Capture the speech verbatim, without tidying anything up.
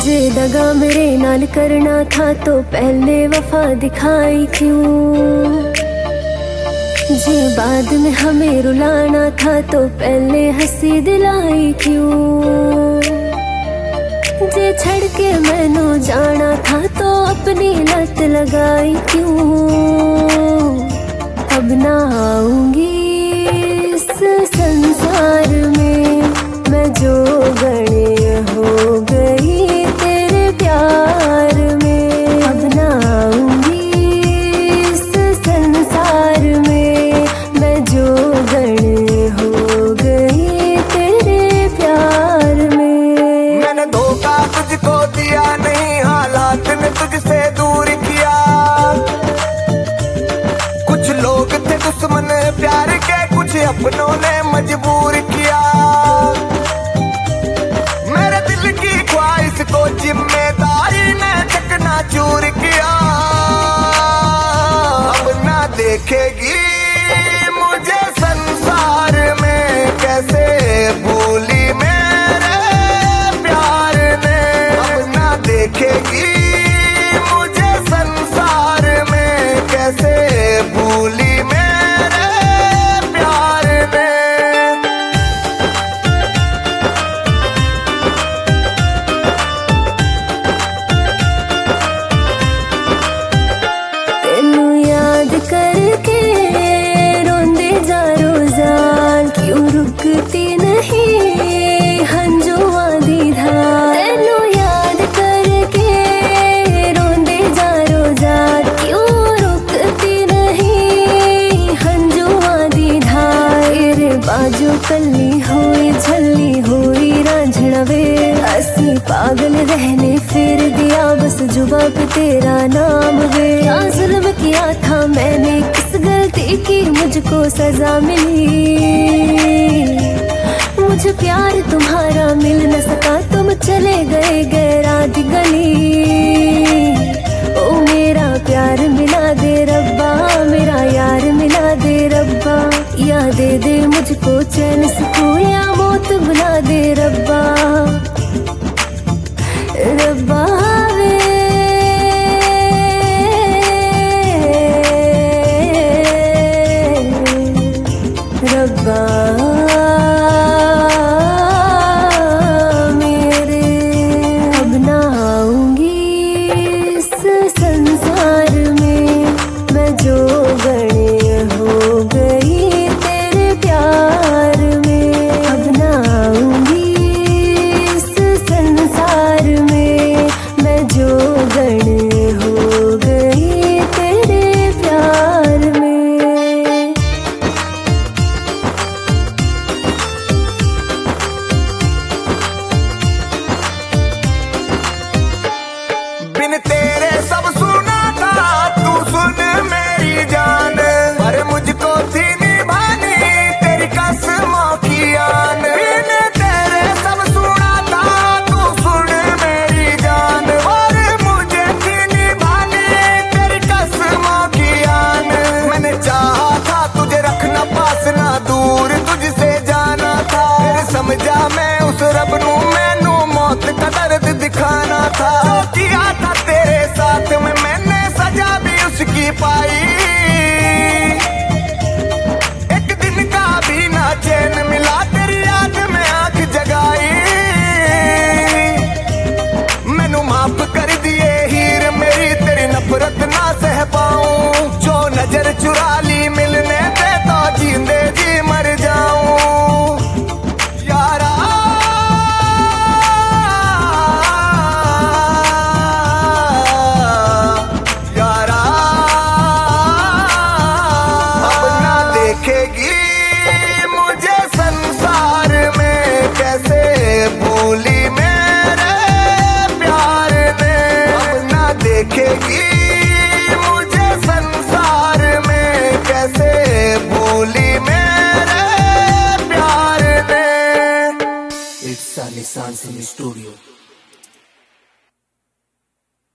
तुझे दगा मेरे नाल करना था तो पहले वफा दिखाई क्यों। जे बाद में हमें रुलाना था तो पहले हंसी दिलाई क्यों। जे छड़ के मैनू जाना था तो अपनी लत लगाई क्यों। अब ना आऊंगी इस संसार में मैं जो गणे हो गई तेरे प्यार में। अब ना आऊंगी इस संसार में मैं जो गणे हो गई तेरे प्यार में। मैंने धोखा तुझको दिया नहीं, हालात ने तुझसे दूर किया। कुछ लोग थे दुश्मन प्यार के, कुछ अपनों ने मजबूर किया। मेरे दिल की ख्वाहिश को जिम्मेदारी ने चकनाचूर किया। अब ना देखेगी मुझे संसार में, कैसे भूली मेरे प्यार ने। अब ना देखेगी मुझे संसार में, कैसे भूली मेरे प्यार ने। तेनू याद करके रोंदे जा रोजान, क्यों रुकती नहीं हंजुआ दी धार। तेनू याद करके रोंदे जा रोजान, क्यों रुकती नहीं हंजुआ दी धार। तेरे बाजू कल्ली हुई झल्ली हुई रांझना वे, असी पागल रहने फिर दिया बस जुबा पे तेरा नाम वे। क्या जुल्म किया था मैंने, किस गलती की मुझको सजा मिली। मुझे प्यार तुम्हारा मिल न सका, तुम चले गए गैरात गली। ओ मेरा प्यार मिला दे रब्बा, मेरा यार मिला दे रब्बा। या दे दे मुझको चैन सुकून, या मौत बुला दे रब्बा। रब्बा वे रब्बा मेरे। अब ना आऊंगी इस संसार में मैं जो गणे हो गई तेरे प्यार में। अब ना आऊंगी इस संसार में मैं जो गणे हो गई तेरे प्यार में। बिन तेरे सब सुना था, तू सुन मेरी जान। पर मुझको थी निभानी तेरी कसमों की आन। बिन तेरे सब सुना था, तू सुन मेरी जान। और मुझे थी निभानी तेरी कसमों की आन। मैंने चाहा था तुझे रखना पास ना दूर तुझसे जाना था। फिर समझा मैं उस रब नू मैनू मौत का दर्द दिखाना था। जो किया था तेरे साथ में मैंने सजा भी उसकी पाई। एक दिन का भी ना चैन मिला तेरी याद में आंख जगाई। मैनू माफ कर दिए हीर मेरी, तेरी नफरत ना सह पाऊं। जो नजर चुरा ली मिलने दे तो जींदे जी मर जाऊं। यारा यारा अब ना देखेगी मुझे संसार में, कैसे भूली मेरे प्यार ने। अब ना देखेगी